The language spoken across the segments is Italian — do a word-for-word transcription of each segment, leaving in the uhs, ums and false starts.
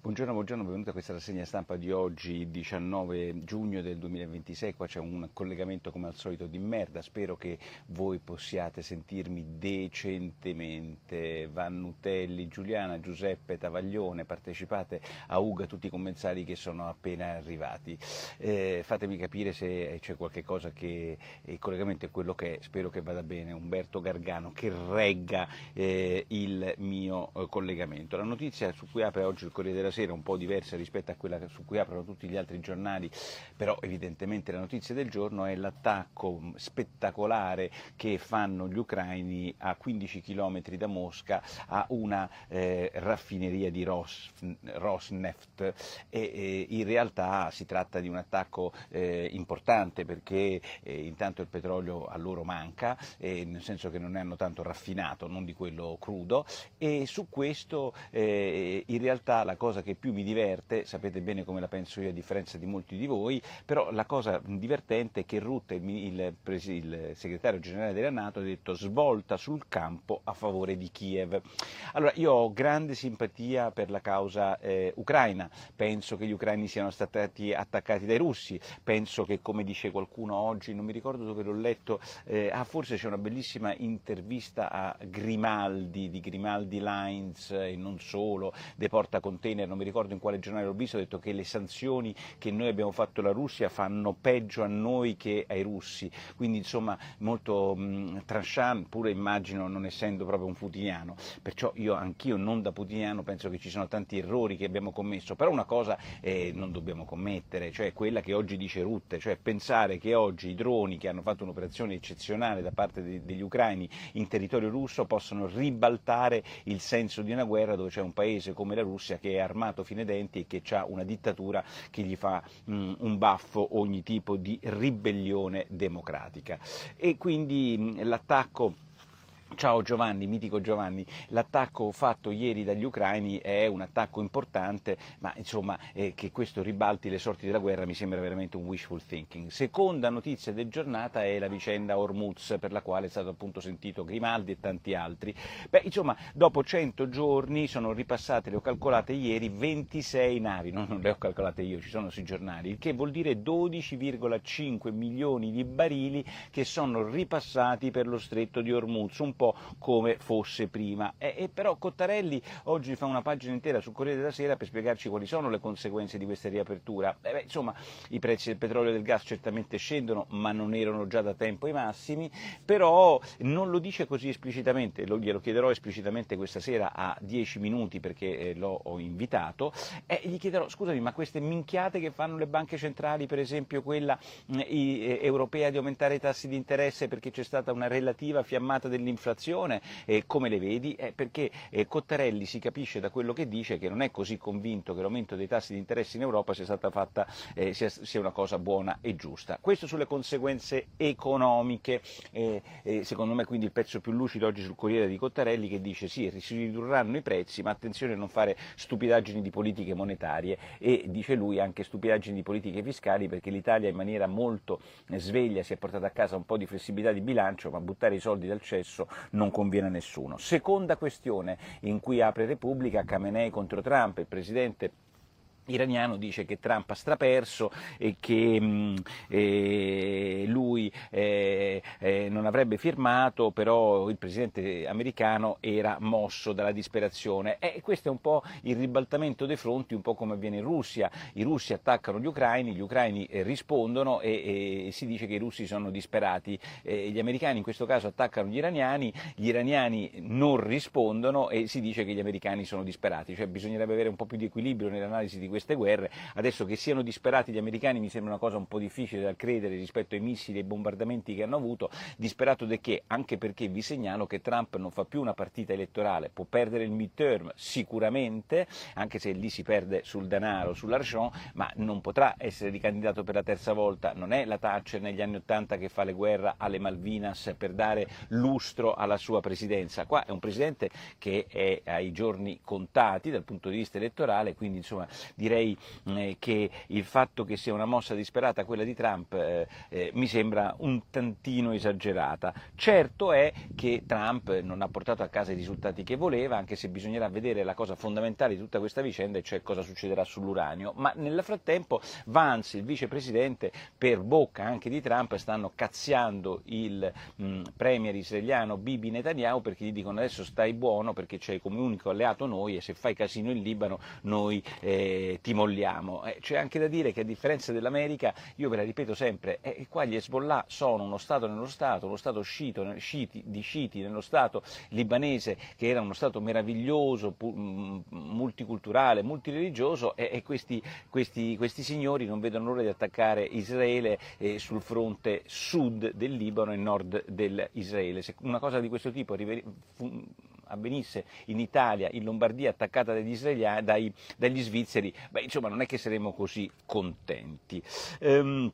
Buongiorno, buongiorno, benvenuti a questa rassegna stampa di oggi, diciannove giugno del duemilaventisei. Qua c'è un collegamento come al solito di merda, spero che voi possiate sentirmi decentemente. Vannutelli, Giuliana, Giuseppe, Travaglione, partecipate a Uga, tutti i commensali che sono appena arrivati. Eh, fatemi capire se c'è qualche cosa che il collegamento è quello che è, spero che vada bene. Umberto Gargano che regga eh, il mio eh, collegamento. La notizia su cui apre oggi il Corriere della Sera, un po' diversa rispetto a quella su cui aprono tutti gli altri giornali, però evidentemente la notizia del giorno è l'attacco spettacolare che fanno gli ucraini a quindici chilometri da Mosca a una eh, raffineria di Ros, Rosneft e eh, in realtà si tratta di un attacco eh, importante perché eh, intanto il petrolio a loro manca, eh, nel senso che non ne hanno tanto raffinato, non di quello crudo, e su questo eh, in realtà la cosa che più mi diverte, sapete bene come la penso io a differenza di molti di voi, però la cosa divertente è che Rutte, il, il, il segretario generale della NATO, ha detto svolta sul campo a favore di Kiev. Allora io ho grande simpatia per la causa eh, ucraina, penso che gli ucraini siano stati attaccati dai russi, penso che, come dice qualcuno oggi, non mi ricordo dove l'ho letto, eh, ah, forse c'è una bellissima intervista a Grimaldi, di Grimaldi Lines e non solo, dei portacontainer, non mi ricordo in quale giornale l'ho visto, ha detto che le sanzioni che noi abbiamo fatto alla Russia fanno peggio a noi che ai russi, quindi insomma molto mh, tranchant, pure immagino non essendo proprio un putiniano, perciò io anch'io non da putiniano penso che ci sono tanti errori che abbiamo commesso, però una cosa eh, non dobbiamo commettere, cioè quella che oggi dice Rutte, cioè pensare che oggi i droni che hanno fatto un'operazione eccezionale da parte de- degli ucraini in territorio russo possono ribaltare il senso di una guerra dove c'è un paese come la Russia che è armato fino ai denti e che ha una dittatura che gli fa mh, un baffo ogni tipo di ribellione democratica. E quindi mh, l'attacco. Ciao Giovanni, mitico Giovanni, l'attacco fatto ieri dagli ucraini è un attacco importante, ma insomma eh, che questo ribalti le sorti della guerra mi sembra veramente un wishful thinking. Seconda notizia del giornata è la vicenda Hormuz, per la quale è stato appunto sentito Grimaldi e tanti altri. Beh, insomma, dopo cento giorni sono ripassate, le ho calcolate ieri, ventisei navi, no, non le ho calcolate io, ci sono sui giornali, il che vuol dire dodici virgola cinque milioni di barili che sono ripassati per lo stretto di Hormuz, un po' come fosse prima. E, e però Cottarelli oggi fa una pagina intera sul Corriere della Sera per spiegarci quali sono le conseguenze di questa riapertura. Eh beh, insomma, i prezzi del petrolio e del gas certamente scendono, ma non erano già da tempo ai massimi, però non lo dice così esplicitamente, lo, glielo chiederò esplicitamente questa sera a dieci minuti perché eh, l'ho ho invitato, e gli chiederò, scusami, ma queste minchiate che fanno le banche centrali, per esempio quella mh, i, eh, europea di aumentare i tassi di interesse perché c'è stata una relativa fiammata dell'inflazione, eh, come le vedi? Eh, perché eh, Cottarelli si capisce da quello che dice che non è così convinto che l'aumento dei tassi di interesse in Europa sia stata fatta, eh, sia, sia una cosa buona e giusta. Questo sulle conseguenze economiche, eh, eh, secondo me quindi il pezzo più lucido oggi sul Corriere di Cottarelli, che dice sì, si ridurranno i prezzi, ma attenzione a non fare stupidaggini di politiche monetarie e, dice lui, anche stupidaggini di politiche fiscali, perché l'Italia in maniera molto sveglia si è portata a casa un po' di flessibilità di bilancio, ma buttare i soldi dal cesso non conviene a nessuno. Seconda questione in cui apre Repubblica, Khamenei contro Trump, il presidente iraniano dice che Trump ha straperso e che mh, eh, lui eh, eh, non avrebbe firmato, però il presidente americano era mosso dalla disperazione. E questo è un po' il ribaltamento dei fronti, un po' come avviene in Russia. I russi attaccano gli ucraini, gli ucraini eh, rispondono e, e si dice che i russi sono disperati. Eh, gli americani in questo caso attaccano gli iraniani, gli iraniani non rispondono e si dice che gli americani sono disperati. Cioè bisognerebbe avere un po' più di equilibrio nell'analisi di queste guerre. Adesso che siano disperati gli americani mi sembra una cosa un po' difficile da credere rispetto ai missili e ai bombardamenti che hanno avuto. Disperato di che? Anche perché vi segnalo che Trump non fa più una partita elettorale, può perdere il midterm sicuramente, anche se lì si perde sul denaro, sull'argent, ma non potrà essere ricandidato per la terza volta. Non è la Thatcher negli anni Ottanta che fa le guerre alle Malvinas per dare lustro alla sua presidenza. Qua è un presidente che è ai giorni contati dal punto di vista elettorale, quindi insomma direi eh, che il fatto che sia una mossa disperata quella di Trump eh, eh, mi sembra un tantino esagerata. Certo è che Trump non ha portato a casa i risultati che voleva, anche se bisognerà vedere la cosa fondamentale di tutta questa vicenda, e cioè cosa succederà sull'uranio, ma nel frattempo Vance, il vicepresidente, per bocca anche di Trump, stanno cazziando il mh, premier israeliano Bibi Netanyahu, perché gli dicono adesso stai buono perché c'è come unico alleato noi e se fai casino in Libano noi eh, ti molliamo. Eh, c'è anche da dire che a differenza dell'America, io ve la ripeto sempre, eh, qua gli Hezbollah sono uno Stato nello Stato, uno Stato sciito, sciiti, di sciiti nello Stato libanese, che era uno Stato meraviglioso, pu- multiculturale, multireligioso, e, e questi, questi, questi signori non vedono l'ora di attaccare Israele eh, sul fronte sud del Libano e nord dell'Israele. Se una cosa di questo tipo rive- fu- avvenisse in Italia, in Lombardia, attaccata dagli, israeliani, dai, dagli svizzeri, beh, insomma non è che saremmo così contenti. Um,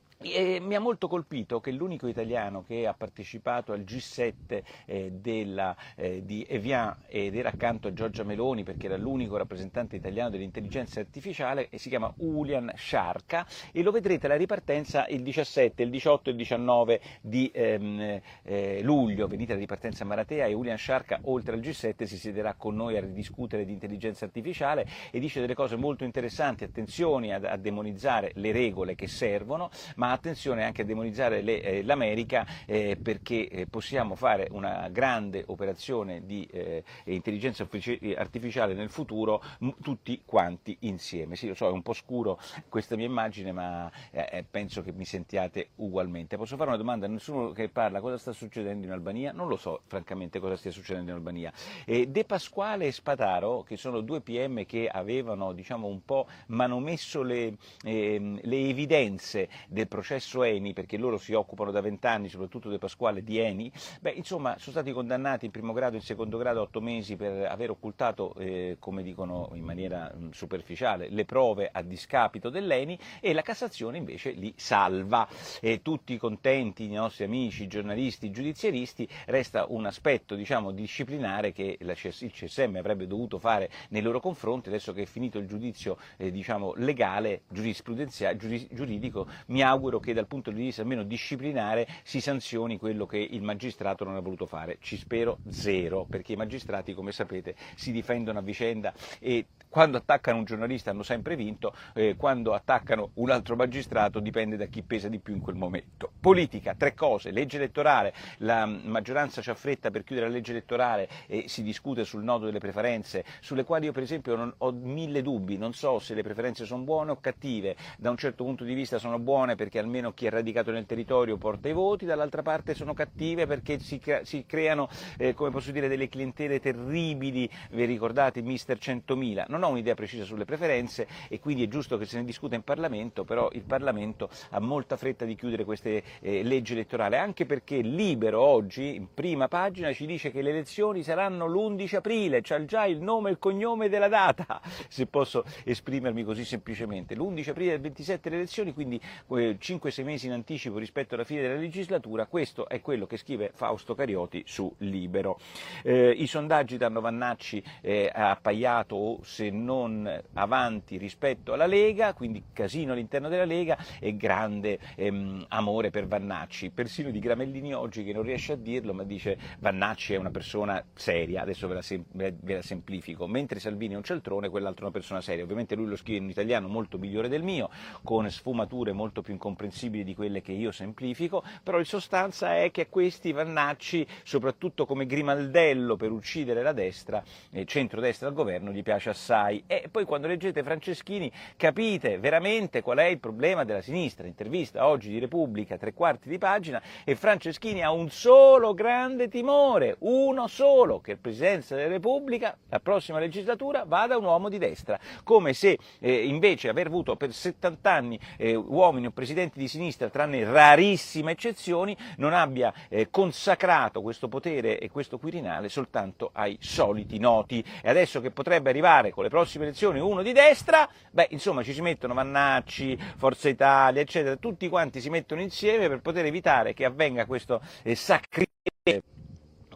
E mi ha molto colpito che l'unico italiano che ha partecipato al G sette eh, della, eh, di Evian ed era accanto a Giorgia Meloni, perché era l'unico rappresentante italiano dell'intelligenza artificiale, e si chiama Julian Sciarca, e lo vedrete alla ripartenza il diciassette, il diciotto e il diciannove di ehm, eh, luglio. Venite alla ripartenza a Maratea e Julian Sciarca, oltre al G sette, si siederà con noi a ridiscutere di intelligenza artificiale e dice delle cose molto interessanti. Attenzione a, a demonizzare le regole che servono, ma attenzione anche a demonizzare le, eh, l'America, eh, perché eh, possiamo fare una grande operazione di eh, intelligenza artificiale nel futuro m- tutti quanti insieme. Sì, lo so, è un po' scuro questa mia immagine, ma eh, penso che mi sentiate ugualmente. Posso fare una domanda a nessuno che parla? Cosa sta succedendo in Albania? Non lo so francamente cosa stia succedendo in Albania. Eh, De Pasquale e Spataro, che sono due P M che avevano, diciamo, un po' manomesso le, eh, le evidenze del processo Eni, perché loro si occupano da vent'anni, soprattutto De Pasquale, di Eni, beh, insomma, sono stati condannati in primo grado e in secondo grado a otto mesi per aver occultato, eh, come dicono in maniera mh, superficiale, le prove a discapito dell'Eni, e la Cassazione invece li salva. E tutti contenti, i nostri amici, i giornalisti, i giudiziaristi. Resta un aspetto, diciamo, disciplinare che la C S, il C S M avrebbe dovuto fare nei loro confronti. Adesso che è finito il giudizio eh, diciamo, legale, giurisprudenziale, giuridico, mi auguro che dal punto di vista almeno disciplinare si sanzioni quello che il magistrato non ha voluto fare. Ci spero zero, perché i magistrati, come sapete, si difendono a vicenda e quando attaccano un giornalista hanno sempre vinto, eh, quando attaccano un altro magistrato dipende da chi pesa di più in quel momento. Politica, tre cose: legge elettorale, la maggioranza c'ha fretta per chiudere la legge elettorale e si discute sul nodo delle preferenze, sulle quali io per esempio non, ho mille dubbi, non so se le preferenze sono buone o cattive. Da un certo punto di vista sono buone perché almeno chi è radicato nel territorio porta i voti, dall'altra parte sono cattive perché si, crea, si creano, eh, come posso dire, delle clientele terribili. Vi ricordate mister centomila? Non ho un'idea precisa sulle preferenze e quindi è giusto che se ne discuta in Parlamento, però il Parlamento ha molta fretta di chiudere queste eh, leggi elettorali, anche perché Libero oggi, in prima pagina, ci dice che le elezioni saranno l'undici aprile, c'ha già il nome e il cognome della data, se posso esprimermi così semplicemente. L'undici aprile del ventisette le elezioni, quindi eh, cinque sei mesi in anticipo rispetto alla fine della legislatura. Questo è quello che scrive Fausto Carioti su Libero. Eh, I sondaggi danno Vannacci eh, appaiato o se non avanti rispetto alla Lega, quindi casino all'interno della Lega e grande ehm, amore per Vannacci. Persino Di Gramellini oggi, che non riesce a dirlo, ma dice Vannacci è una persona seria, adesso ve la, sem- ve la semplifico, mentre Salvini è un cialtrone, quell'altro è una persona seria. Ovviamente lui lo scrive in un italiano molto migliore del mio, con sfumature molto più incomprensibili di quelle che io semplifico, però in sostanza è che questi Vannacci, soprattutto come grimaldello per uccidere la destra, eh, centrodestra al governo, gli piace assai. E poi quando leggete Franceschini capite veramente qual è il problema della sinistra. Intervista oggi di Repubblica, tre quarti di pagina, e Franceschini ha un solo grande timore, uno solo, che il Presidenza della Repubblica, la prossima legislatura, vada un uomo di destra, come se eh, invece aver avuto per settanta anni eh, uomini o presidenti di sinistra, tranne rarissime eccezioni, non abbia eh, consacrato questo potere e questo Quirinale soltanto ai soliti noti. E adesso che potrebbe arrivare con le prossime elezioni uno di destra, beh, insomma, ci si mettono Vannacci, Forza Italia, eccetera, tutti quanti si mettono insieme per poter evitare che avvenga questo eh, sacrificio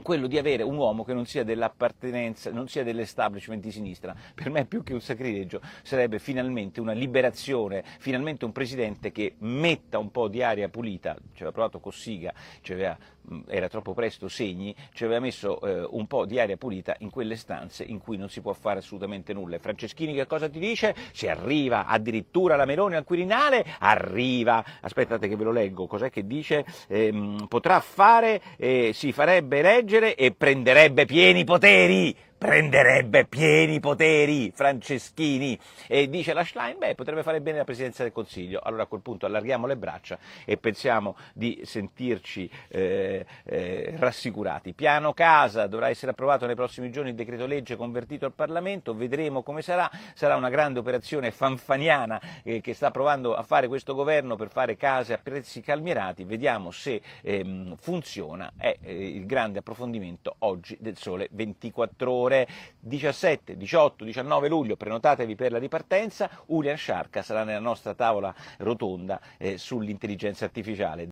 quello di avere un uomo che non sia dell'appartenenza, non sia dell'establishment di sinistra. Per me più che un sacrilegio sarebbe finalmente una liberazione, finalmente un presidente che metta un po' di aria pulita, ci aveva provato Cossiga, ci aveva, era troppo presto Segni, ci aveva messo eh, un po' di aria pulita in quelle stanze in cui non si può fare assolutamente nulla. E Franceschini che cosa ti dice? Se arriva addirittura la Meloni al Quirinale, arriva, aspettate che ve lo leggo, cos'è che dice? Ehm, potrà fare, eh, si farebbe eleggere e prenderebbe pieni poteri, prenderebbe pieni poteri Franceschini, e dice la Schlein, beh, potrebbe fare bene la Presidenza del Consiglio. Allora a quel punto allarghiamo le braccia e pensiamo di sentirci eh, eh, rassicurati. Piano casa, dovrà essere approvato nei prossimi giorni il decreto legge convertito al Parlamento, vedremo come sarà, sarà una grande operazione fanfaniana eh, che sta provando a fare questo governo per fare case a prezzi calmierati, vediamo se ehm, funziona, è eh, il grande approfondimento oggi del Sole ventiquattro ore. diciassette, diciotto, diciannove luglio, prenotatevi per la ripartenza, Ulian Sciarca sarà nella nostra tavola rotonda eh, sull'intelligenza artificiale.